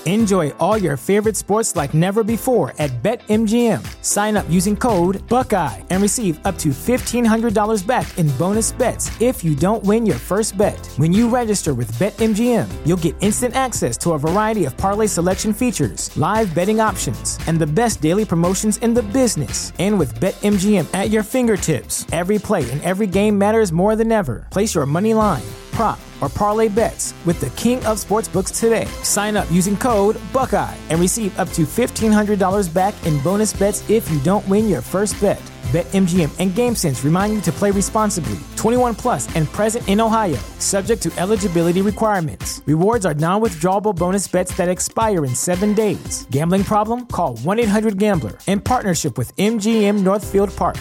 Enjoy all your favorite sports like never before at BetMGM. Sign up using code Buckeye and receive up to $1,500 back in bonus bets if you don't win your first bet. When you register with BetMGM, you'll get instant access to a variety of parlay selection features, live betting options, and the best daily promotions in the business. And with BetMGM at your fingertips, every play and every game matters more than ever. Place your money line, prop, or parlay bets with the king of sportsbooks today. Sign up using code Buckeye and receive up to $1,500 back in bonus bets if you don't win your first bet. BetMGM and GameSense remind you to play responsibly. 21 plus and present in Ohio, subject to eligibility requirements. Rewards are non-withdrawable bonus bets that expire in 7 days. Gambling problem? Call 1-800-GAMBLER. In partnership with MGM Northfield Park.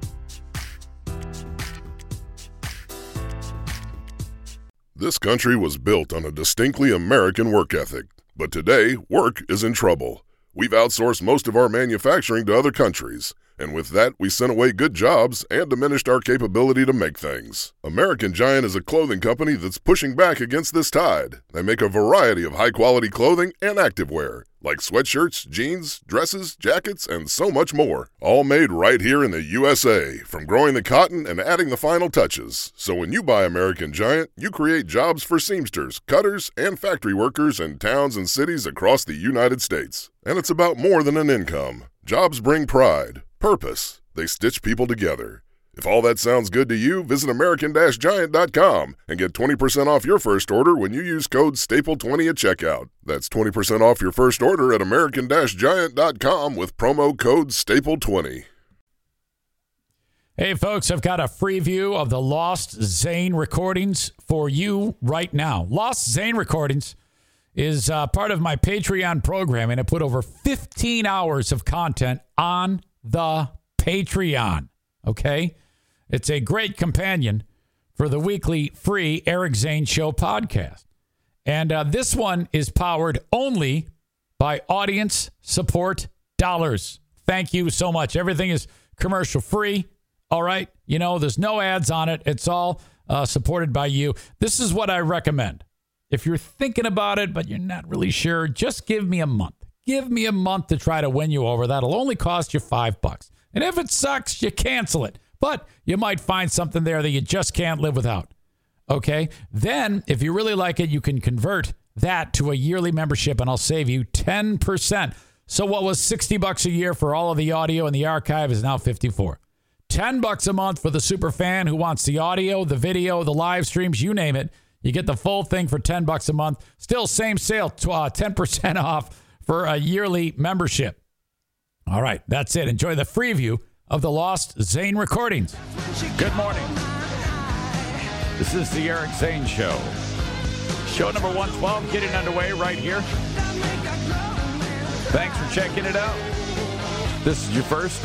This country was built on a distinctly American work ethic, but today, work is in trouble. We've outsourced most of our manufacturing to other countries, and with that, we sent away good jobs and diminished our capability to make things. American Giant is a clothing company that's pushing back against this tide. They make a variety of high-quality clothing and activewear, like sweatshirts, jeans, dresses, jackets, and so much more. All made right here in the USA, from growing the cotton and adding the final touches. So when you buy American Giant, you create jobs for seamsters, cutters, and factory workers in towns and cities across the United States. And it's about more than an income. Jobs bring pride, purpose. They stitch people together. If all that sounds good to you, visit American-Giant.com and get 20% off your first order when you use code STAPLE20 at checkout. That's 20% off your first order at American-Giant.com with promo code STAPLE20. Hey, folks, I've got a free view of the Lost Zane recordings for you right now. Lost Zane recordings is part of my Patreon program, and I put over 15 hours of content on the Patreon. Okay? It's a great companion for the weekly free Eric Zane Show podcast. And this one is powered only by audience support dollars. Thank you so much. Everything is commercial free. All right? You know, there's no ads on it. It's all supported by you. This is what I recommend. If you're thinking about it, but you're not really sure, just give me a month. Give me a month to try to win you over. That'll only cost you $5. And if it sucks, you cancel it. But you might find something there that you just can't live without. Okay? Then, if you really like it, you can convert that to a yearly membership, and I'll save you 10%. So what was $60 a year for all of the audio and the archive is now $54. $10 a month for the super fan who wants the audio, the video, the live streams, you name it. You get the full thing for $10 a month. Still same sale, 10% off for a yearly membership. All right, that's it. Enjoy the free view of the Lost Zane recordings. Good morning. This is the Eric Zane Show. Show number 112 getting underway right here. Thanks for checking it out. This is your first.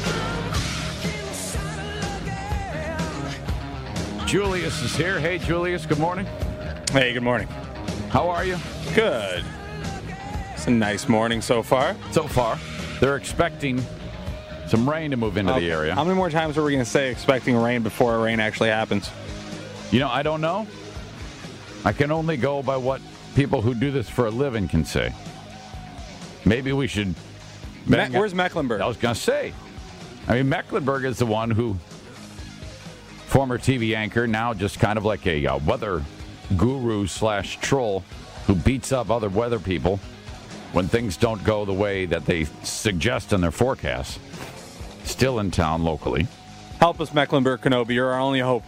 Julius is here. Hey, Julius, good morning. Hey, good morning. How are you? Good. It's a nice morning so far. So far. They're expecting some rain to move into the area. How many more times are we going to say expecting rain before rain actually happens? You know, I don't know. I can only go by what people who do this for a living can say. Maybe we should... Where's Mecklenburg? I was going to say. I mean, Mecklenburg is the one who... Former TV anchor, now just kind of like a weather guru / troll who beats up other weather people when things don't go the way that they suggest in their forecasts. Still in town locally. Help us, Mecklenburg Kenobi. You're our only hope.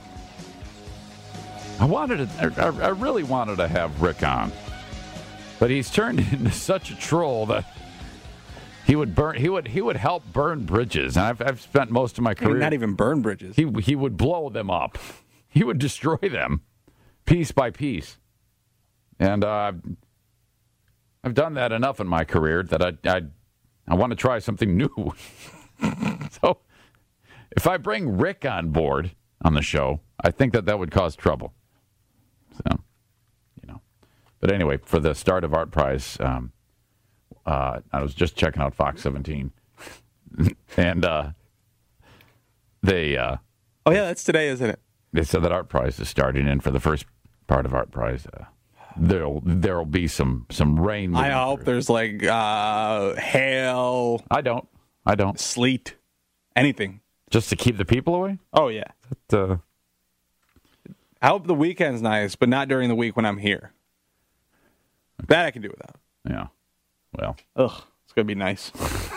I really wanted to have Rick on, but he's turned into such a troll that he would help burn bridges, and I've spent most of my career not even burn bridges. He would blow them up. He would destroy them piece by piece, and I've done that enough in my career that I want to try something new. So if I bring Rick on board on the show, I think that would cause trouble. So, you know. But anyway, for the start of Art Prize, I was just checking out Fox 17, and they... oh, yeah, that's today, isn't it? They said that Art Prize is starting, and for the first part of Art Prize, there'll be some rain. I hope there's like hail. I don't. Sleet. Anything. Just to keep the people away? Oh, yeah. I hope the weekend's nice, but not during the week when I'm here. That I can do without. Yeah. Well. Ugh. It's going to be nice.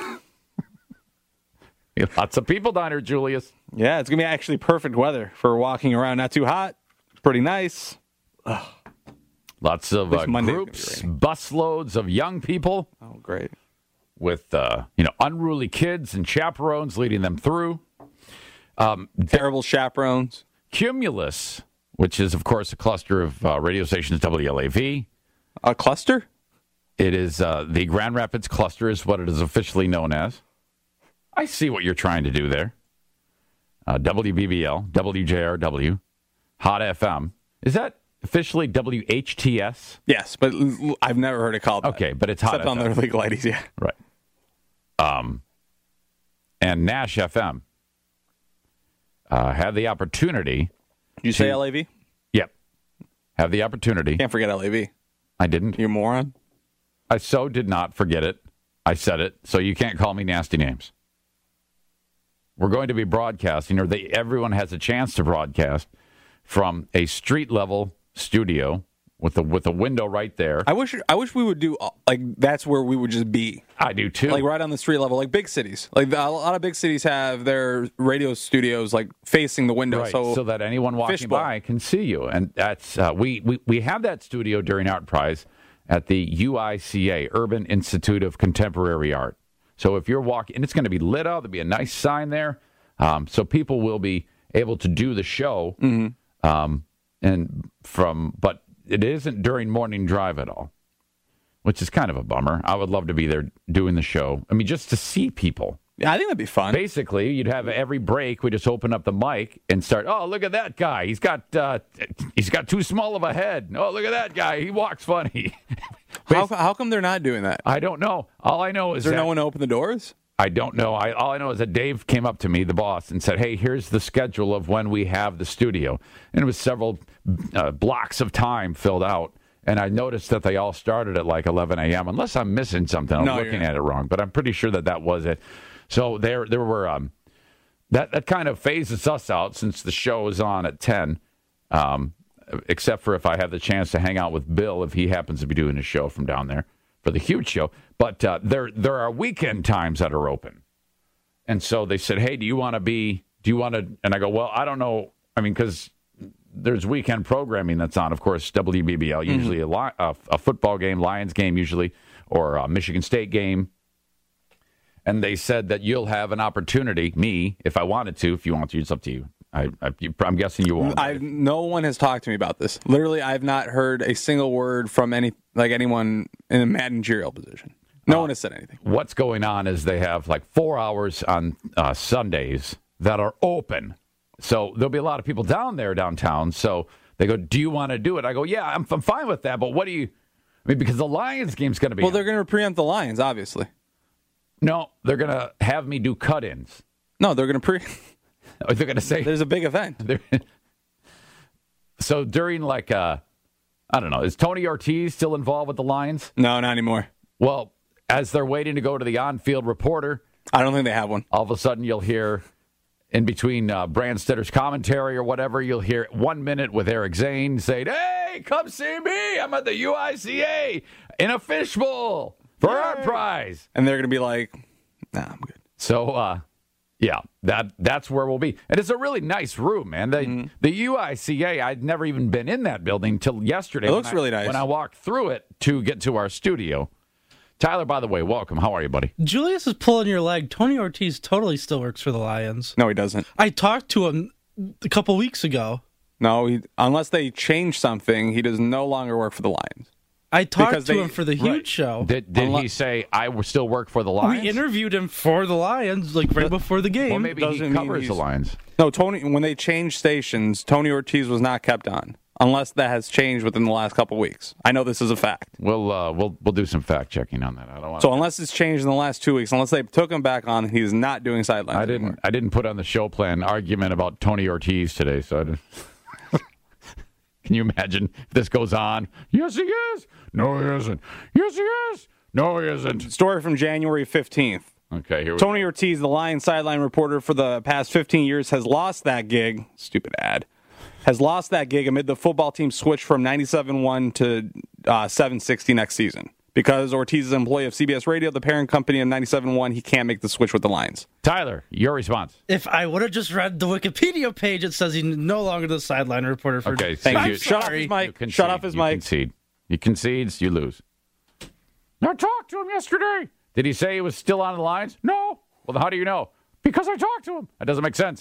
Lots of people down here, Julius. Yeah, it's going to be actually perfect weather for walking around. Not too hot. Pretty nice. Ugh. Lots of groups, busloads of young people. Oh, great. With, unruly kids and chaperones leading them through. Terrible chaperones. Cumulus, which is, of course, a cluster of radio stations, WLAV. A cluster? It is the Grand Rapids cluster is what it is officially known as. I see what you're trying to do there. WBBL, WJRW, Hot FM. Is that officially WHTS? Yes, but I've never heard it called that. Okay, but it's Hot Except FM. on their legal IDs, yeah. Right. And Nash FM had the opportunity. Did you say LAV? Yep. Have the opportunity. Can't forget LAV. I didn't. You moron. I so did not forget it. I said it, so you can't call me nasty names. We're going to be broadcasting, or everyone has a chance to broadcast from a street-level studio with a window right there. I wish we would do, like, that's where we would just be. I do, too. Like, right on the street level, like big cities. Like, a lot of big cities have their radio studios, like, facing the window. Right, so that anyone walking by can see you. And that's we have that studio during Art Prize at the UICA, Urban Institute of Contemporary Art. So if you're walking, and it's going to be lit up, there'll be a nice sign there, so people will be able to do the show. Mm-hmm. But it isn't during morning drive at all, which is kind of a bummer. I would love to be there doing the show. I mean, just to see people. Yeah, I think that'd be fun. Basically, you'd have every break, we just open up the mic and start, oh, look at that guy. He's got too small of a head. Oh, look at that guy. He walks funny. How come they're not doing that? I don't know. All I know is there no one to open the doors? I don't know. All I know is that Dave came up to me, the boss, and said, hey, here's the schedule of when we have the studio. And it was several blocks of time filled out. And I noticed that they all started at like 11 a.m. Unless I'm missing something. I'm looking at it wrong. But I'm pretty sure that was it. So there were that kind of phases us out since the show is on at 10, except for if I have the chance to hang out with Bill if he happens to be doing a show from down there for the huge show. But there are weekend times that are open. And so they said, hey, do you want to? And I go, well, I don't know. I mean, because there's weekend programming that's on, of course, WBBL, usually a football game, Lions game usually, or a Michigan State game. And they said that you'll have an opportunity, me, if I wanted to. If you want to, it's up to you. I'm guessing you won't. No one has talked to me about this. Literally, I've not heard a single word from anyone in a managerial position. No one has said anything. What's going on is they have like 4 hours on Sundays that are open. So there'll be a lot of people downtown. So they go, do you want to do it? I go, yeah, I'm fine with that. But what do you... I mean, because the Lions game's going to be... Well, they're going to preempt the Lions, obviously. No, they're going to have me do cut-ins. No, they're going to They're going to say... There's a big event. So during like, I don't know, is Tony Ortiz still involved with the Lions? No, not anymore. Well, as they're waiting to go to the on-field reporter... I don't think they have one. All of a sudden you'll hear, in between Branstedter's commentary or whatever, you'll hear 1 minute with Eric Zane saying, hey, come see me. I'm at the UICA in a fishbowl for Art Prize. And they're going to be like, nah, I'm good. So, yeah, that's where we'll be. And it's a really nice room, man. The UICA, I'd never even been in that building until yesterday. It looks really nice. When I walked through it to get to our studio. Tyler, by the way, welcome. How are you, buddy? Julius is pulling your leg. Tony Ortiz totally still works for the Lions. No, he doesn't. I talked to him a couple weeks ago. No, unless they change something, he does no longer work for the Lions. I talked to him for the huge show. Did he say, I will still work for the Lions? We interviewed him for the Lions, like right before the game. Well, maybe he covers the Lions. No, Tony. When they changed stations, Tony Ortiz was not kept on, unless that has changed within the last couple weeks. I know this is a fact. We'll do some fact checking on that. I don't want. So unless it's changed in the last 2 weeks, unless they took him back on, he's not doing sidelines anymore. I didn't put on the show plan argument about Tony Ortiz today, so I didn't. Can you imagine if this goes on? Yes, he is. No, he isn't. Yes, he is. No, he isn't. Story from January 15th. Okay, here we Tony Ortiz, the Lions sideline reporter for the past 15 years, has lost that gig. Stupid ad. Has lost that gig amid the football team switch from 97.1 to 760 next season. Because Ortiz is an employee of CBS Radio, the parent company of 97.1, he can't make the switch with the Lions. Tyler, your response. If I would have just read the Wikipedia page, it says he's no longer the sideline reporter for. Okay, Thank so you. Shut off his mic. Shut off his You mic. concede. He concedes, you lose. I talked to him yesterday. Did he say he was still on the lines? No. Well, how do you know? Because I talked to him. That doesn't make sense.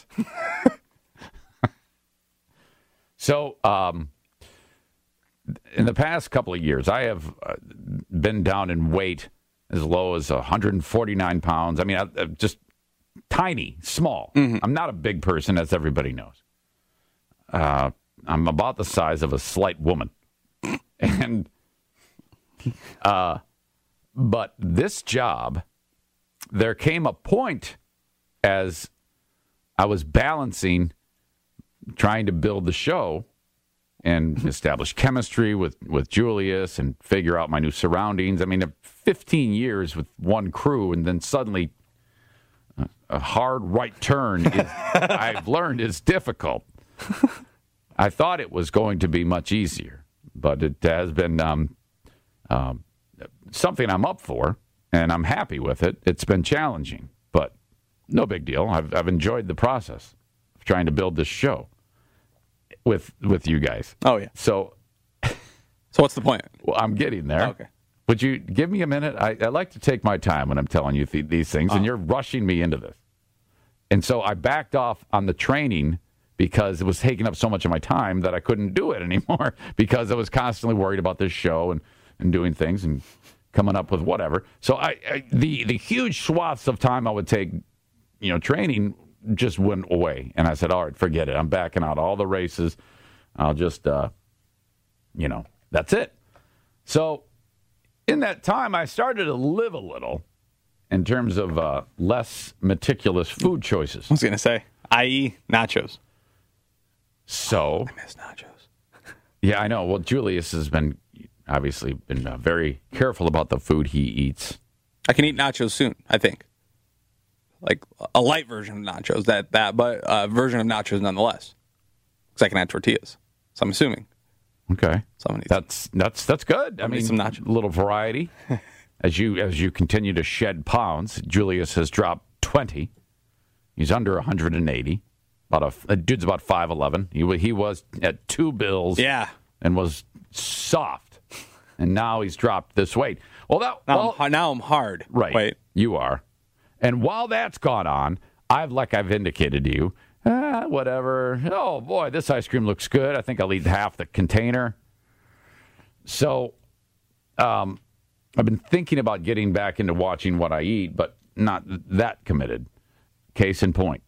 So, in the past couple of years, I have been down in weight as low as 149 pounds. I mean, I'm just tiny, small. Mm-hmm. I'm not a big person, as everybody knows. I'm about the size of a slight woman. And, but this job, there came a point as I was balancing trying to build the show and establish chemistry with Julius and figure out my new surroundings. I mean, 15 years with one crew, and then suddenly a hard right turn I've learned is difficult. I thought it was going to be much easier, but it has been something I'm up for, and I'm happy with it. It's been challenging, but no big deal. I've enjoyed the process of trying to build this show with you guys. Oh, yeah. So what's the point? well, I'm getting there. Okay. Would you give me a minute? I like to take my time when I'm telling you these things, and you're rushing me into this. And so I backed off on the training because it was taking up so much of my time that I couldn't do it anymore because I was constantly worried about this show and doing things and coming up with whatever. So the huge swaths of time I would take, training just went away. And I said, all right, forget it. I'm backing out all the races. I'll just, that's it. So in that time, I started to live a little in terms of less meticulous food choices. I was going to say, i.e. nachos. So I miss nachos. Yeah, I know. Well, Julius has been very careful about the food he eats. I can eat nachos soon, I think. Like a light version of nachos, but a version of nachos nonetheless. Because I can add tortillas. So I'm assuming. Okay, Someone needs that's good. I mean, some nachos. A little variety as you continue to shed pounds. Julius has dropped 20. He's under 180. Dude's about 5'11". He was at 2 bills. Yeah. And was soft, and now he's dropped this weight. Well, now I'm hard. Right. Wait. You are. And while that's gone on, I've indicated to you, whatever. Oh, boy, this ice cream looks good. I think I'll eat half the container. So I've been thinking about getting back into watching what I eat, but not that committed. Case in point.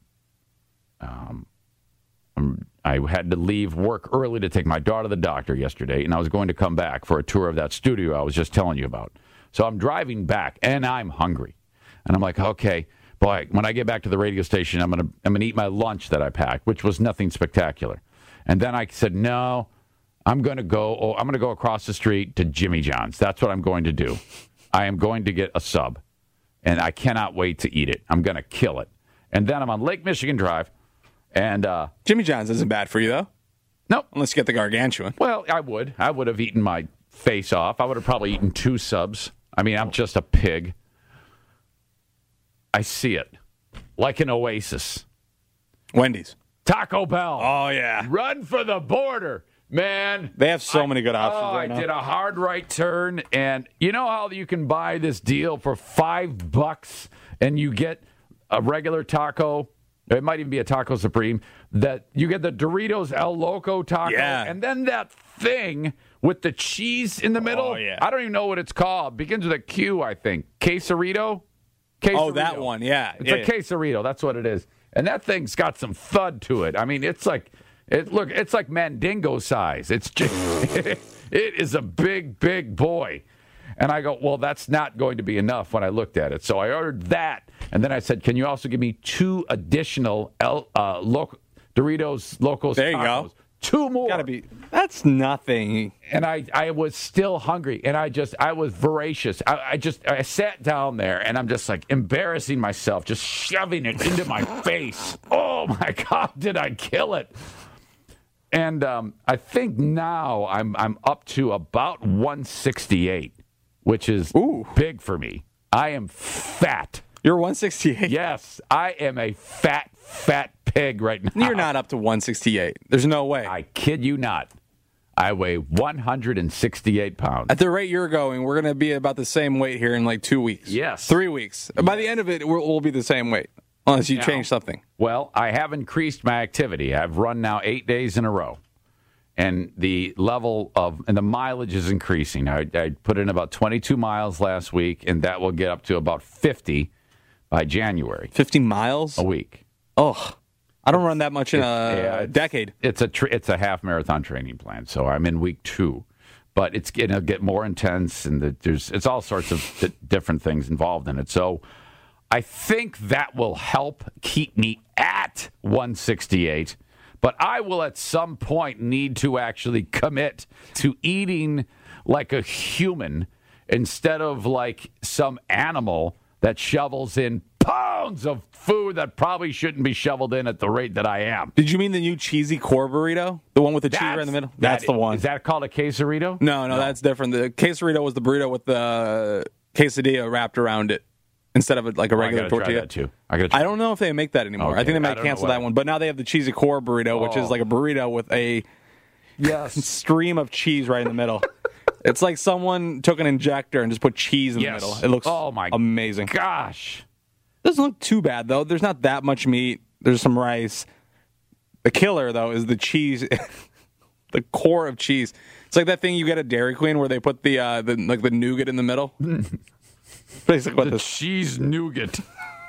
I had to leave work early to take my daughter to the doctor yesterday, and I was going to come back for a tour of that studio I was just telling you about. So I'm driving back, and I'm hungry. And I'm like, okay, boy, when I get back to the radio station, I'm gonna eat my lunch that I packed, which was nothing spectacular. And then I said, no, I'm gonna go across the street to Jimmy John's. That's what I'm going to do. I am going to get a sub, and I cannot wait to eat it. I'm gonna kill it. And then I'm on Lake Michigan Drive, and Jimmy John's isn't bad for you though. Nope. Unless you get the gargantuan. Well, I would have eaten my face off. I would have probably eaten 2 subs. I mean, I'm just a pig. I see it like an oasis. Wendy's. Taco Bell. Oh, yeah. Run for the border, man. They have so many good options right now. I did a hard right turn, and you know how you can buy this deal for $5 and you get a regular taco? It might even be a Taco Supreme. That you get the Doritos El Loco taco, and then that thing with the cheese in the middle. Oh, yeah. I don't even know what it's called. Begins with a Q, I think. Quesarito? Oh, that one, yeah. It's a quesarito. That's what it is. And that thing's got some thud to it. I mean, it's like Mandingo size. It's just, it is a big, big boy. And I go, well, that's not going to be enough when I looked at it. So I ordered that. And then I said, can you also give me 2 additional Doritos Locos there you tacos? go. 2 more. Gotta be. That's nothing. And I was still hungry, and I was voracious. I sat down there, and I'm just like embarrassing myself, just shoving it into my face. Oh my God, did I kill it? And I think now I'm up to about 168, which is big for me. I am fat. You're 168? Yes, I am a fat pig right now. You're not up to 168. There's no way. I kid you not. I weigh 168 pounds. At the rate you're going, we're going to be about the same weight here in like 2 weeks. Yes. 3 weeks. By the end of it, we'll be the same weight, unless you change something. Well, I have increased my activity. I've run now 8 days in a row. And the level of, and the mileage is increasing. I put in about 22 miles last week, and that will get up to about 50 by January. 50 miles? A week. Oh, I don't run that much in a decade. It's a half marathon training plan, so I'm in week 2. But it's going to get more intense, and it's all sorts of different things involved in it. So I think that will help keep me at 168. But I will at some point need to actually commit to eating like a human instead of like some animal that shovels in pounds of food that probably shouldn't be shoveled in at the rate that I am. Did you mean the new cheesy core burrito? The one with the cheese right in the middle? That's the one. Is that called a quesarito? No, that's different. The quesarito was the burrito with the quesadilla wrapped around it instead of like a regular tortilla. I gotta try that too. I don't know if they make that anymore. Okay, I think they might cancel that one. But now they have the cheesy core burrito, which is like a burrito with a stream of cheese right in the middle. It's like someone took an injector and just put cheese in the middle. It looks amazing. Gosh. Doesn't look too bad, though. There's not that much meat. There's some rice. The killer, though, is the cheese, the core of cheese. It's like that thing you get at Dairy Queen where they put the nougat in the middle. Basically what the cheese nougat.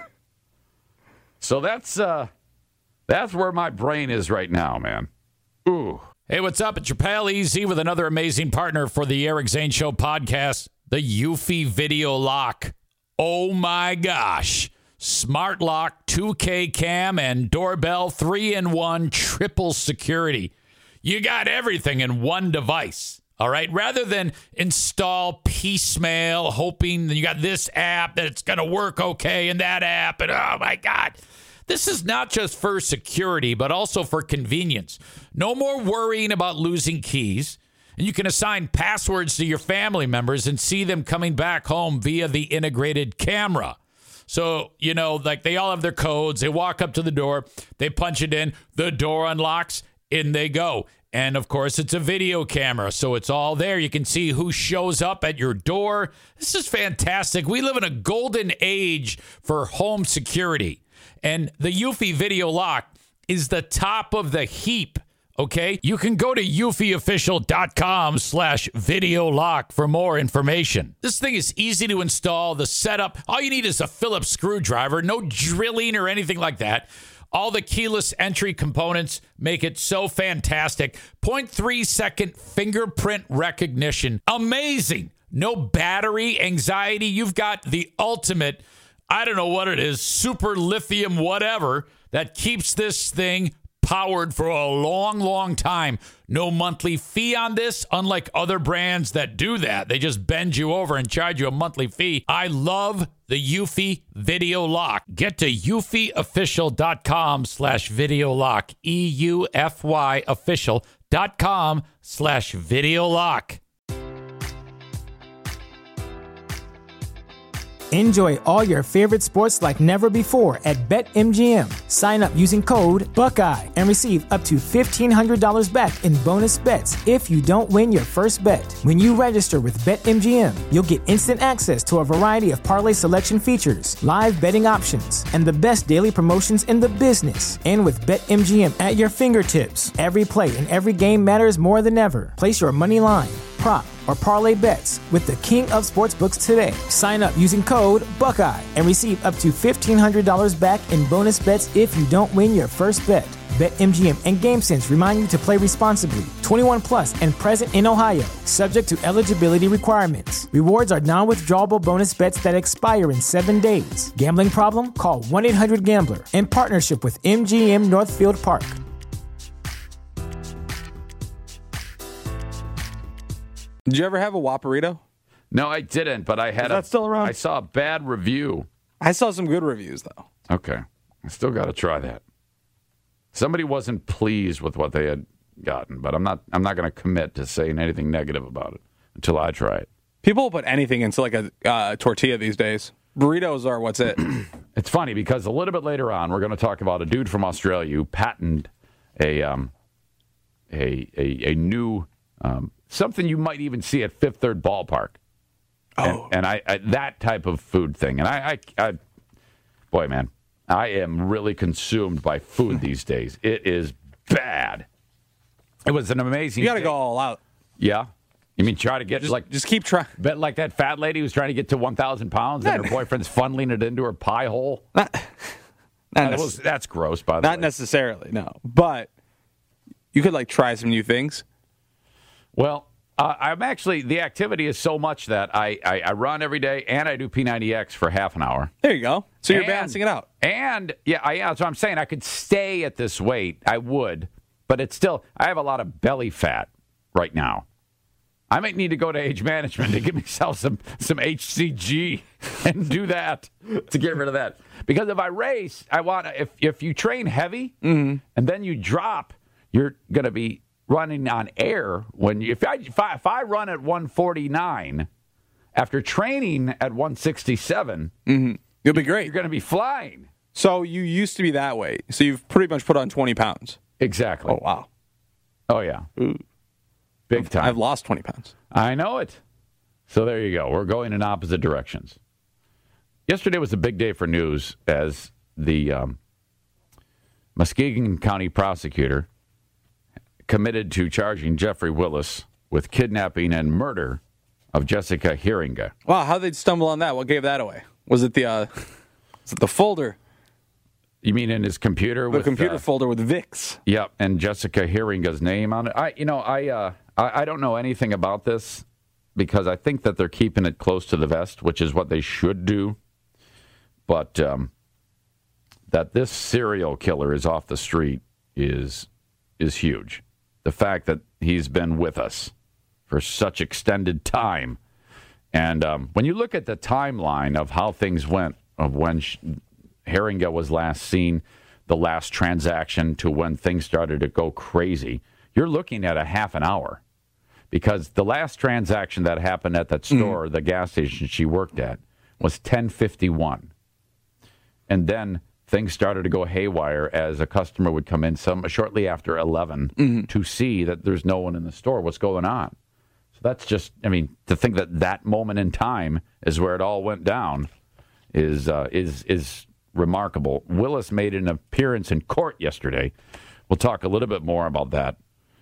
So that's where my brain is right now, man. Ooh. Hey, what's up? It's your pal EZ with another amazing partner for the Eric Zane Show podcast, the Eufy Video Lock. Oh my gosh. Smart lock, 2K cam, and doorbell, 3-in-1 triple security. You got everything in one device, all right? Rather than install piecemeal, hoping that you got this app, that it's going to work okay, and that app, and oh my God. This is not just for security, but also for convenience. No more worrying about losing keys. And you can assign passwords to your family members and see them coming back home via the integrated camera. So, like they all have their codes. They walk up to the door. They punch it in. The door unlocks. In they go. And, of course, it's a video camera, so it's all there. You can see who shows up at your door. This is fantastic. We live in a golden age for home security. And the Eufy Video Lock is the top of the heap, okay? You can go to eufyofficial.com/video lock for more information. This thing is easy to install. The setup, all you need is a Phillips screwdriver, no drilling or anything like that. All the keyless entry components make it so fantastic. 0.3-second fingerprint recognition. Amazing. No battery anxiety. You've got the ultimate, I don't know what it is, super lithium whatever that keeps this thing powered for a long, long time. No monthly fee on this, unlike other brands that do that. They just bend you over and charge you a monthly fee. I love the Eufy Video Lock. Get to eufyofficial.com/video lock. EUFY official.com/video lock. Enjoy all your favorite sports like never before at BetMGM. Sign up using code Buckeye and receive up to $1,500 back in bonus bets if you don't win your first bet. When you register with BetMGM, you'll get instant access to a variety of parlay selection features, live betting options, and the best daily promotions in the business. And with BetMGM at your fingertips, every play and every game matters more than ever. Place your money line, prop, or parlay bets with the king of sportsbooks today. Sign up using code Buckeye and receive up to $1,500 back in bonus bets if you don't win your first bet. BetMGM and GameSense remind you to play responsibly. 21 plus and present in Ohio, subject to eligibility requirements. Rewards are non-withdrawable bonus bets that expire in 7 days. Gambling problem? Call 1-800-GAMBLER. In partnership with MGM Northfield Park. Did you ever have a Whopperito? No, I didn't, but I had Is that still around? I saw a bad review. I saw some good reviews, though. Okay. I still got to try that. Somebody wasn't pleased with what they had gotten, but I'm not going to commit to saying anything negative about it until I try it. People will put anything into like a tortilla these days. Burritos are what's it. It's funny because a little bit later on, we're going to talk about a dude from Australia who patented a new something you might even see at Fifth Third Ballpark. Oh, and I that type of food thing. And I boy, man, I am really consumed by food these days. It is bad. It was an amazing. you got to go all out. Yeah. You mean try to get Just keep trying. bet like that fat lady who's trying to get to 1,000 pounds and her boyfriend's funneling it into her pie hole? That's gross, by the way. Not necessarily, no. But you could like try some new things. Well, I'm actually, the activity is so much that I run every day and I do P90X for half an hour. There you go. So you're balancing it out. And, yeah, that's what I'm saying. I could stay at this weight. I would. But it's still, I have a lot of belly fat right now. I might need to go to age management to give myself some HCG and do that to get rid of that. Because if I race, I want if you train heavy and then you drop, you're going to be running on air. If I run at 149 after training at 167, you'll be great. You're going to be flying. So you used to be that way. So you've pretty much put on 20 pounds. Exactly. Oh, wow. Oh, yeah. Ooh. Big time. I've lost 20 pounds. I know it. So there you go. We're going in opposite directions. Yesterday was a big day for news as the Muskegon County prosecutor committed to charging Jeffrey Willis with kidnapping and murder of Jessica Heeringa. Wow, how'd they stumble on that? What gave that away? Was it the folder? You mean in his computer? The computer folder with Vicks. Yep, and Jessica Heeringa's name on it. I don't know anything about this because I think that they're keeping it close to the vest, which is what they should do. But that this serial killer is off the street is huge. The fact that he's been with us for such extended time. And when you look at the timeline of how things went, of when Heeringa was last seen, the last transaction to when things started to go crazy, you're looking at a half an hour. Because the last transaction that happened at that store, the gas station she worked at, was 10:51. And then things started to go haywire as a customer would come in shortly after 11 to see that there's no one in the store. What's going on? So that's just, to think that moment in time is where it all went down is remarkable. Willis made an appearance in court yesterday. We'll talk a little bit more about that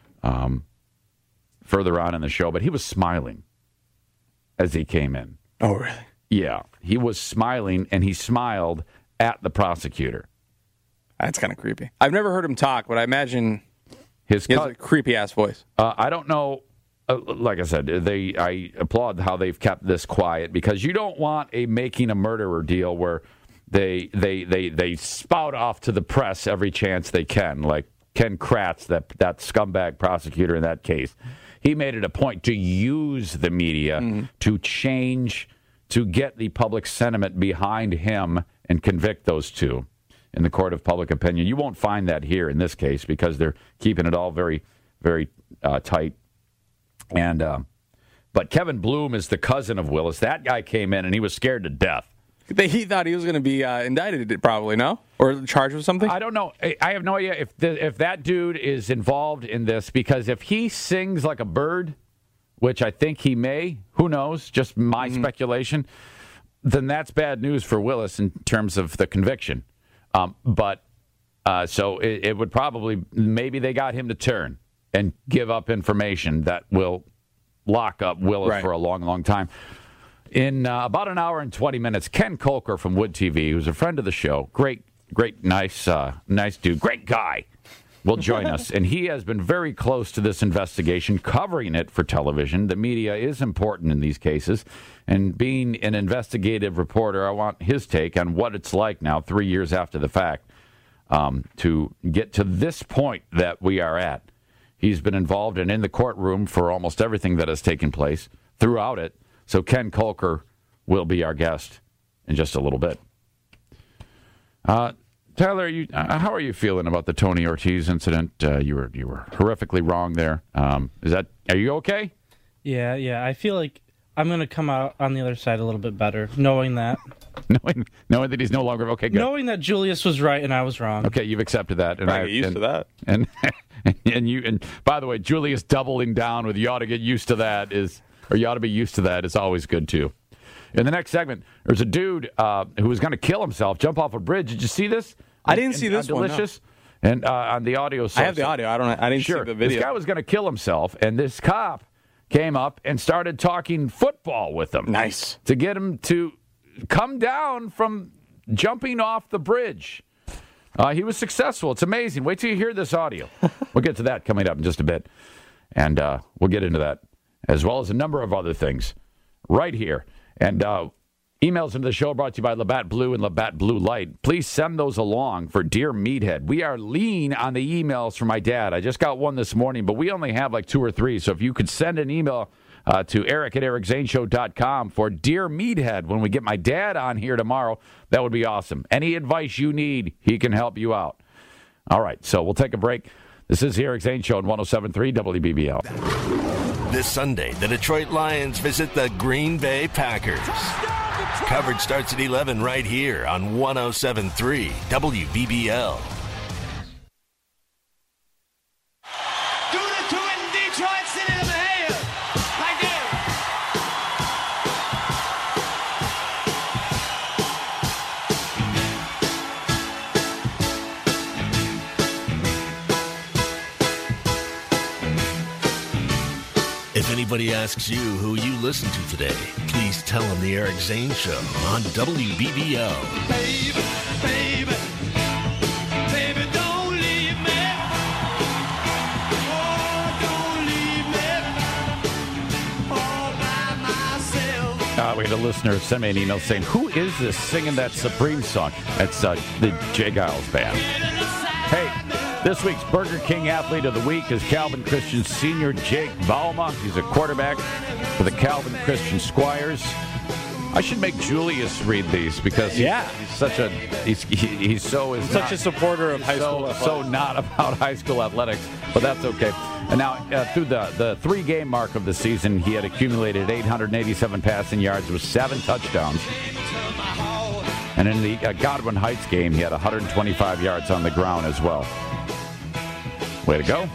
further on in the show, but he was smiling as he came in. Oh, really? Yeah, he was smiling, and he smiled at the prosecutor. That's kind of creepy. I've never heard him talk, but I imagine he has a creepy-ass voice. I don't know. Like I said, I applaud how they've kept this quiet because you don't want a making a murderer deal where they spout off to the press every chance they can, like Ken Kratz, that scumbag prosecutor in that case. He made it a point to use the media to get the public sentiment behind him and convict those two in the court of public opinion. You won't find that here in this case because they're keeping it all very, very tight. And but Kevin Bloom is the cousin of Willis. That guy came in and he was scared to death. He thought he was going to be indicted, probably, no? Or charged with something? I don't know. I have no idea if that dude is involved in this, because if he sings like a bird, which I think he may, who knows, just my speculation, then that's bad news for Willis in terms of the conviction. So it would probably, maybe they got him to turn and give up information that will lock up Willis for a long, long time. In about an hour and 20 minutes, Ken Kolker from Wood TV, who's a friend of the show, great, nice dude, great guy, will join us. And he has been very close to this investigation, covering it for television. The media is important in these cases. And being an investigative reporter, I want his take on what it's like now, 3 years after the fact, to get to this point that we are at. He's been involved and in the courtroom for almost everything that has taken place throughout it. So Ken Kolker will be our guest in just a little bit. Tyler, how are you feeling about the Tony Ortiz incident? You were horrifically wrong there. Are you okay? Yeah. I feel like I'm going to come out on the other side a little bit better, knowing that. knowing that he's no longer okay. Good. Knowing that Julius was right and I was wrong. Okay, you've accepted that, and I get used to that. And by the way, Julius doubling down with "you ought to get used to that" you ought to be used to that is always good too. In the next segment, there's a dude who was going to kill himself, jump off a bridge. Did you see this? I didn't see this one. Delicious. No. And on the audio source. I have the audio. I didn't see the video. This guy was going to kill himself, and this cop came up and started talking football with him. Nice. To get him to come down from jumping off the bridge. He was successful. It's amazing. Wait till you hear this audio. We'll get to that coming up in just a bit. And we'll get into that, as well as a number of other things right here. And emails into the show brought to you by Labatt Blue and Labatt Blue Light. Please send those along for Dear Meathead. We are lean on the emails from my dad. I just got one this morning, but we only have like 2 or 3. So if you could send an email to eric@ericzaneshow.com for Dear Meathead when we get my dad on here tomorrow, that would be awesome. Any advice you need, he can help you out. All right, so we'll take a break. This is the Eric Zane Show on 107.3 WBBL. This Sunday, the Detroit Lions visit the Green Bay Packers. Coverage starts at 11 right here on 107.3 WBBL. Do the two in Detroit City of the hair. Like this. If anybody asks you who you listen to today, please tell them the Eric Zane Show on WBBL. Baby, baby, baby, don't leave me. Oh, don't leave me all by myself. We had a listener send me an email saying, who is this singing that Supreme song? That's the Jay Giles Band. Hey, this week's Burger King Athlete of the Week is Calvin Christian Sr. Jake Bauma. He's a quarterback for the Calvin Christian Squires. I should make Julius read these because he's such a such a supporter of high school athletics. So not about high school athletics, but that's okay. And now through the 3-game mark of the season, he had accumulated 887 passing yards with 7 touchdowns. And in the Godwin Heights game, he had 125 yards on the ground as well. Way to go.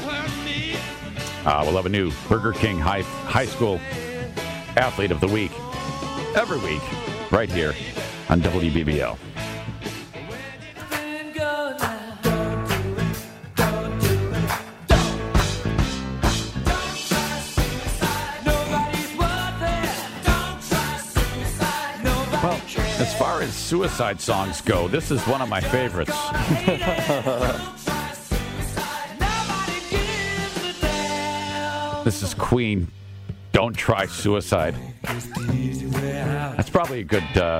We'll have a new Burger King high school athlete of the week every week right here on WBBL. Well, as far as suicide songs go, this is one of my favorites. This is Queen. Don't try suicide. That's probably a good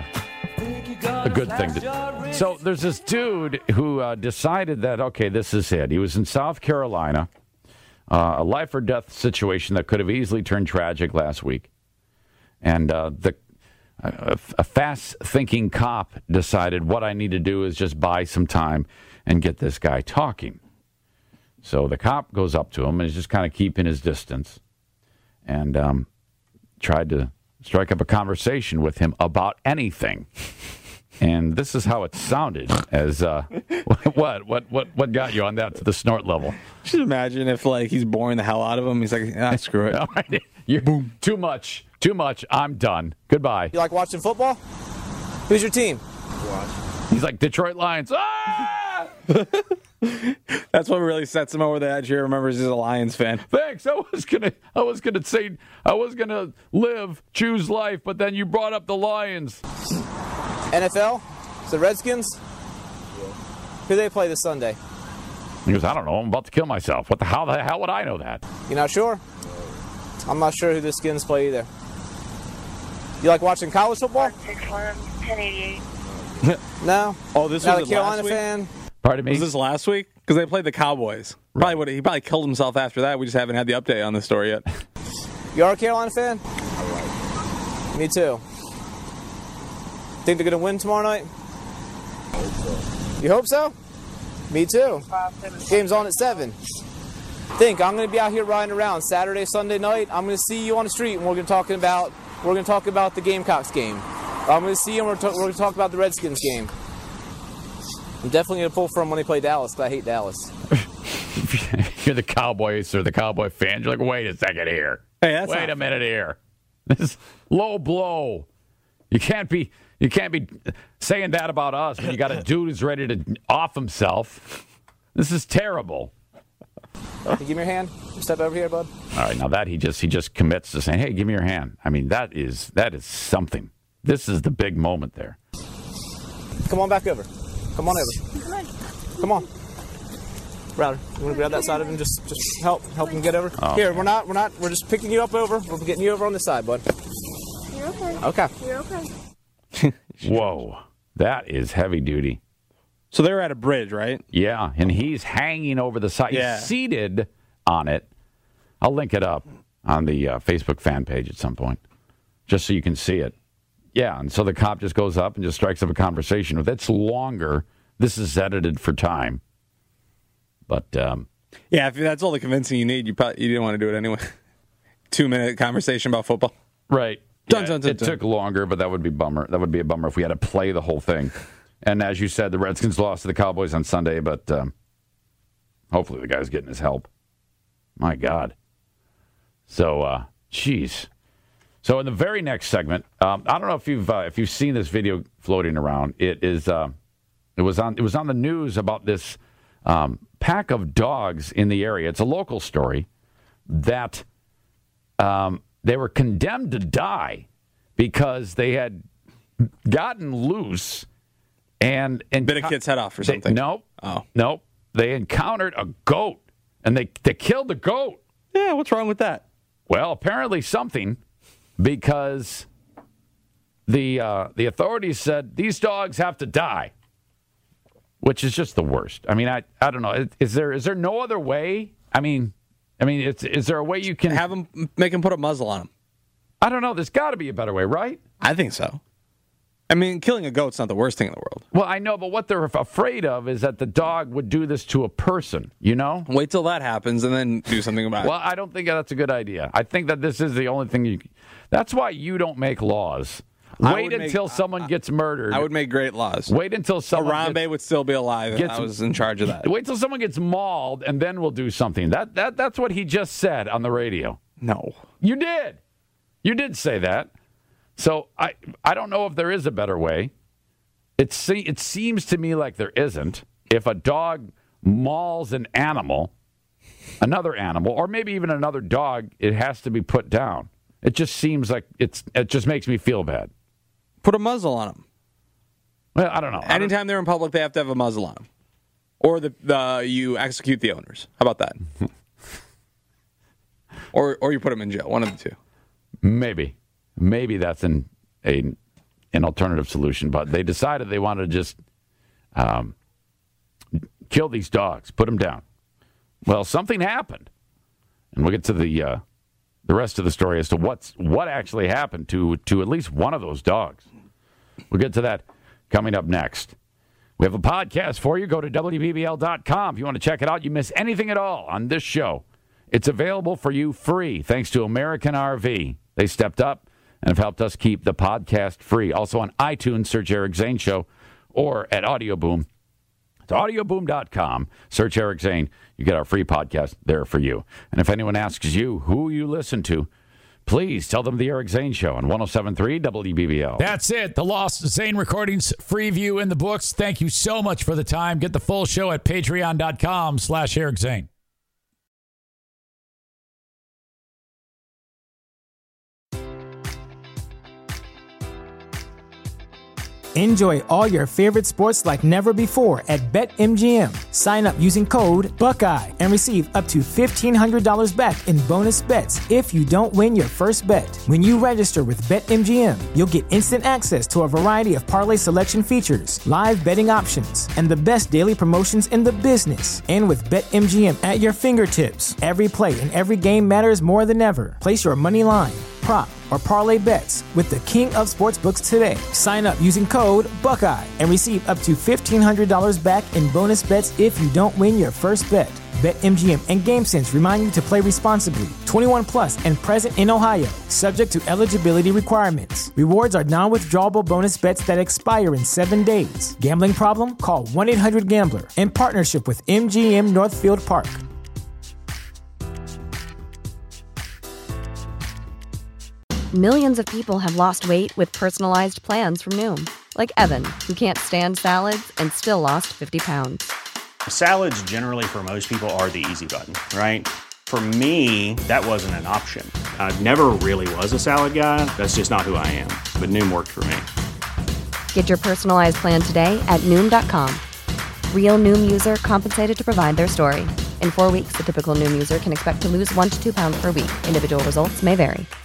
thing to. So there's this dude who decided that this is it. He was in South Carolina, a life or death situation that could have easily turned tragic last week, and a fast-thinking cop decided what I need to do is just buy some time and get this guy talking. So the cop goes up to him and is just kind of keeping his distance and tried to strike up a conversation with him about anything. And this is how it sounded as what got you on that to the snort level? Just imagine if he's boring the hell out of him. He's like, screw it. All right. Boom. Too much. I'm done. Goodbye. You like watching football? Who's your team? He's like, Detroit Lions. Ah! That's what really sets him over the edge here. Remembers he's a Lions fan. Thanks. I was gonna choose life, but then you brought up the Lions. NFL? It's the Redskins? Who they play this Sunday? He goes, I don't know. I'm about to kill myself. How the hell would I know that? You're not sure? I'm not sure who the Skins play either. You like watching college football? 1088. No. Oh, this not was a Carolina last week? fan. Pardon me? Was this last week? Because they played the Cowboys. He probably killed himself after that. We just haven't had the update on the story yet. You are a Carolina fan? Me too. Think they're going to win tomorrow night? You hope so? Me too. Game's on at 7. I'm going to be out here riding around Saturday, Sunday night. I'm going to see you on the street, and we're going to talk about the Gamecocks game. I'm going to see you, and we're going to talk about the Redskins game. I'm definitely going to pull from when they play Dallas, because I hate Dallas. You're the Cowboys or the Cowboy fans. You're like, wait a second here. Hey, wait a minute here. This is low blow. You can't be saying that about us when you got a dude who's ready to off himself. This is terrible. Can you give me your hand? Step over here, bud. All right, now that he just commits to saying, "Hey, give me your hand." I mean, that is something. This is the big moment there. Come on back over. Come on over. Come on. Router, you want to grab that side of him? Just help him get over. Oh. Here, we're just picking you up over. We're getting you over on this side, bud. You're okay. Okay. You're okay. Whoa, that is heavy duty. So they were at a bridge, right? Yeah, and he's hanging over the side. Yeah. He's seated on it. I'll link it up on the Facebook fan page at some point, just so you can see it. Yeah, and so the cop just goes up and just strikes up a conversation. If it's longer, this is edited for time. But yeah, if that's all the convincing you need, you didn't want to do it anyway. 2-minute conversation about football. Right. Dun. It took longer, but that would be bummer. That would be a bummer if we had to play the whole thing. And as you said, the Redskins lost to the Cowboys on Sunday, but hopefully the guy's getting his help. My God. So, geez. So in the very next segment, I don't know if you've seen this video floating around. It was on the news about this pack of dogs in the area. It's a local story that they were condemned to die because they had gotten loose and bit a kid's head off or something. Nope. They encountered a goat and they killed the goat. Yeah, what's wrong with that? Well, apparently something, because the authorities said these dogs have to die, which is just the worst. I mean, I don't know. Is there no other way? I mean, is there a way you can make them put a muzzle on them? I don't know. There's got to be a better way, right? I think so. I mean, killing a goat's not the worst thing in the world. Well, I know, but what they're afraid of is that the dog would do this to a person, you know? Wait till that happens and then do something about it. Well, I don't think that's a good idea. I think that this is the only thing that's why you don't make laws. Wait until someone gets murdered. I would make great laws. Wait until someone Harambe would still be alive if I was in charge of that. Wait till someone gets mauled, and then we'll do something. That's what he just said on the radio. No. You did. You did say that. So I don't know if there is a better way. It seems to me like there isn't. If a dog mauls another animal, or maybe even another dog, it has to be put down. It just seems like it just makes me feel bad. Put a muzzle on them. Well, I don't know. Anytime they're in public, they have to have a muzzle on them. Or you execute the owners. How about that? or you put them in jail. One of the two. Maybe that's an alternative solution, but they decided they wanted to just kill these dogs, put them down. Well, something happened, and we'll get to the rest of the story as to what actually happened to at least one of those dogs. We'll get to that coming up next. We have a podcast for you. Go to WBBL.com if you want to check it out. You miss anything at all on this show, it's available for you free, thanks to American RV. They stepped up and have helped us keep the podcast free. Also on iTunes, search Eric Zane Show, or at Audio Boom. It's audioboom.com. Search Eric Zane. You get our free podcast there for you. And if anyone asks you who you listen to, please tell them the Eric Zane Show on 107.3 WBBL. That's it. The Lost Zane Recordings free view in the books. Thank you so much for the time. Get the full show at patreon.com/Eric Zane. Enjoy all your favorite sports like never before at BetMGM. Sign up using code Buckeye and receive up to $1,500 back in bonus bets if you don't win your first bet. When you register with BetMGM, you'll get instant access to a variety of parlay selection features, live betting options, and the best daily promotions in the business. And with BetMGM at your fingertips, every play and every game matters more than ever. Place your money line, prop, or parlay bets with the king of sportsbooks today. Sign up using code Buckeye and receive up to $1,500 back in bonus bets if you don't win your first bet. BetMGM and GameSense remind you to play responsibly. 21 plus and present in Ohio, subject to eligibility requirements. Rewards are non-withdrawable bonus bets that expire in 7 days. Gambling problem? Call 1-800-GAMBLER. In partnership with MGM Northfield Park. Millions of people have lost weight with personalized plans from Noom. Like Evan, who can't stand salads and still lost 50 pounds. Salads generally for most people are the easy button, right? For me, that wasn't an option. I never really was a salad guy. That's just not who I am. But Noom worked for me. Get your personalized plan today at Noom.com. Real Noom user compensated to provide their story. In 4 weeks, the typical Noom user can expect to lose 1 to 2 pounds per week. Individual results may vary.